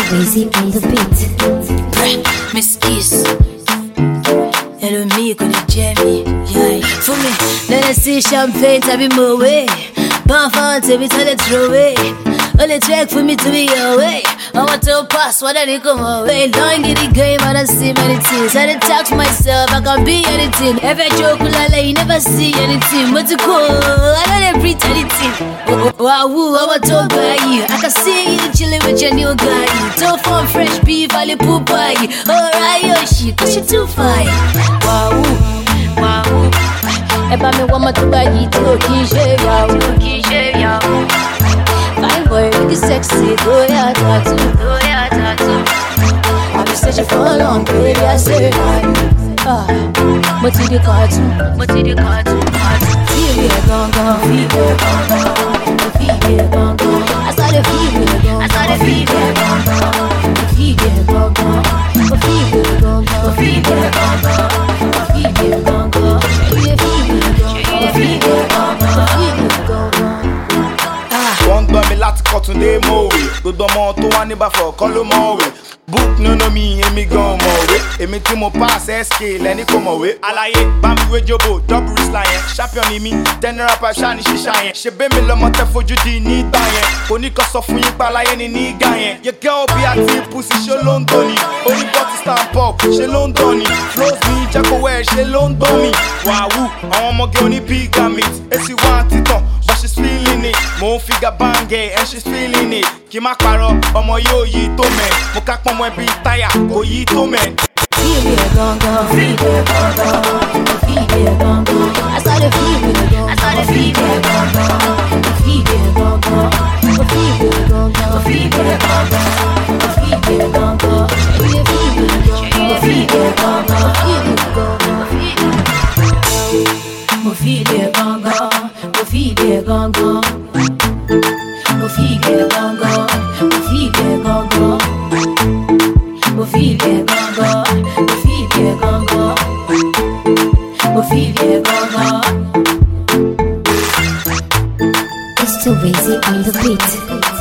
Weezy on the beat. Miss Kiss. Hello, me, con the Jamie. Yeah. For me, let us see champagne, tell me more way. Bon fun, tell me, tell it throw away. Only track for me to be away. I want to pass, what did it come away? Long in the game, I don't see many things. I didn't talk to myself, I can be anything. Every joke, you never see anything. But to go, I don't breathe anything. Wow, I want to buy you. I can see you chilling with your new guy. Tough on fresh beef, I live poop by you. Alright, yo, shit, cause you too fine. Wow, wow. Eba me want to buy you, to shave ya. Fine boy, really sexy, go ya tattoo. I've been searching for a long baby, I say but to the cartoon. Feel it, gone. I started feeling it, gone. Wọ́n gbọ́ mi láti Kọ́túndé mọ̀wé. Gbogbo ọmọ tó wá níbà fọ̀ kọ́ ló mọ̀wé. Book no know me, èmi gan mọ̀wé. Èmi tí mo pass SK lẹ́ni kò mọ̀wé. Àlàyé bá mi wé jobo, double wrist line. Champion ni mi, general pipe ṣáà ní ṣíṣá yẹn. Ṣé bẹ́ẹ̀ mi lọ́mọ tẹ́ fojú di ní ìta yẹn? Oníkan sọ fún yín pàlàyé ni ní ìgà yẹn. Your girl bí àti pussy ṣé ló ń dán ni? Orí bọ́tí stamp up ṣé ló ń dán ni? Flows mi jẹ́ kó wẹ̀ ṣé ló ń dán mi? Wàhù àwọn ọmọge oní pyramid. Èsì wá títàn, but she's feeling it. Mo ń figa bangẹ̀ and she's feeling it. Kì má parọ́, ọmọ yóò yí tó mẹ́. Mo ká pọ́nmọ́ ẹbí táyà, kò yí tó mẹ́. Feel it, gone. I started feeling it, gone. It's too Weezy on the beat.